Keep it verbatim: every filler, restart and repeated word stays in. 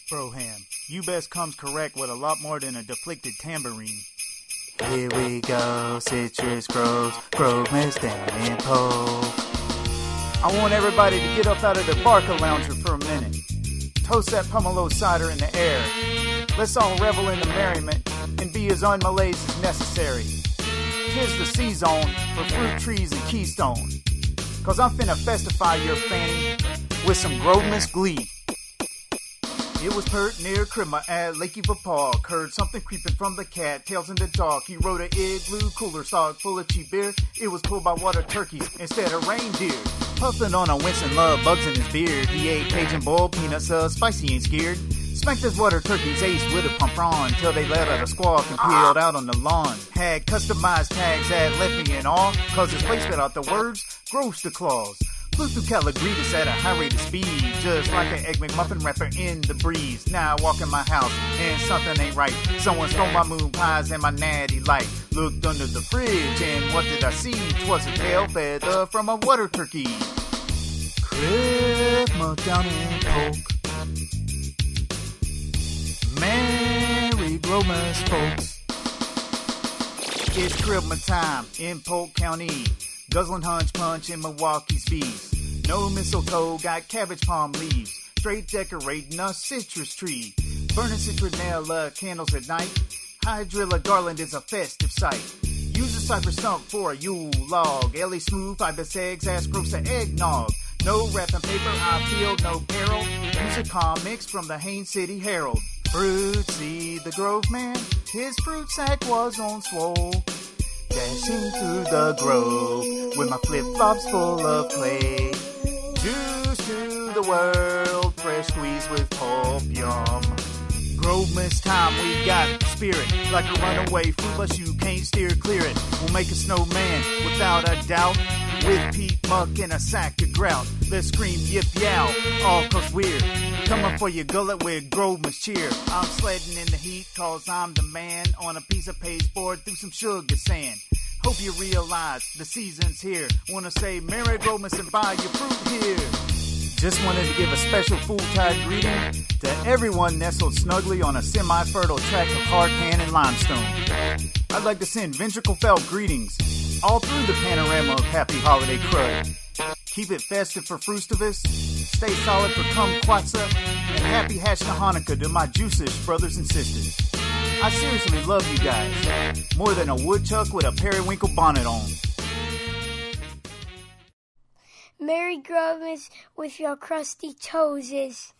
Broham, you best comes correct with a lot more than a deflected tambourine. Here we go, Citrus Groves, Grove-Mist down in Polk. I want everybody to get up out of their Barca lounger for a minute. Toast that Pomelo cider in the air. Let's all revel in the merriment and be as unmalaise as necessary. Tis the season for fruit trees and keystone. Cause I'm finna festify your fanny with some Grove-Mist glee. It was pert near Cribma at Lakey Park. Heard something creeping from the cat, tails in the dark. He rode a igloo cooler stock full of cheap beer. It was pulled by water turkeys instead of reindeer. Puffing on a Winston Love, bugs in his beard. He ate Cajun boiled peanuts, uh, spicy ain't scared. Spanked his water turkeys ace with a pump on till they let out a squawk and peeled out on the lawn. Had customized tags that left me in awe, cause his place spit out the words, gross to claws. Flew through Calagritas at a high rate of speed, just like an Egg McMuffin wrapper in the breeze. Now I walk in my house and something ain't right. Someone stole my moon pies and my natty light. Looked under the fridge and what did I see? 'Twas a tail feather from a water turkey. Christmas down in Polk. Merry Grove-Mist folks. It's Christmas time in Polk County. Guzzling hunch punch in Milwaukee's bees. No mistletoe, got cabbage palm leaves. Straight decorating a citrus tree. Burning citronella candles at night. Hydrilla garland is a festive sight. Use a cypress stump for a Yule log. Ellie smooth, ibis eggs, ass gross to eggnog. No wrapping paper, I feel no peril. Use a comics from the Haines City Herald. Fruitsy the Grove man, his fruit sack was on swole. Dashing through the grove with my flip-flops full of clay. Juice to the world, fresh squeeze with pulp, yum. Grove-Mist time, we got spirit. Like a runaway fruit bus, you can't steer clear it. We'll make a snowman without a doubt. With peat muck and a sack of grout. Let's scream yip yow, all cause we're coming for your gullet with Grove-Mist cheer. I'm sledding in the heat cause I'm the man. On a piece of pasteboard through some sugar sand. Hope you realize the season's here. Wanna say Merry Grove-Mist and buy your fruit here. Just wanted to give a special full-tide greeting to everyone nestled snugly on a semi-fertile tract of hardpan and limestone. I'd like to send ventricle-felt greetings all through the panorama of happy holiday crud. Keep it festive for Frustavus, stay solid for Kumquatxa, and happy Hashna Hanukkah to my Juicish brothers and sisters. I seriously love you guys, more than a woodchuck with a periwinkle bonnet on. Merry Grove-Mist with your crusty toeses.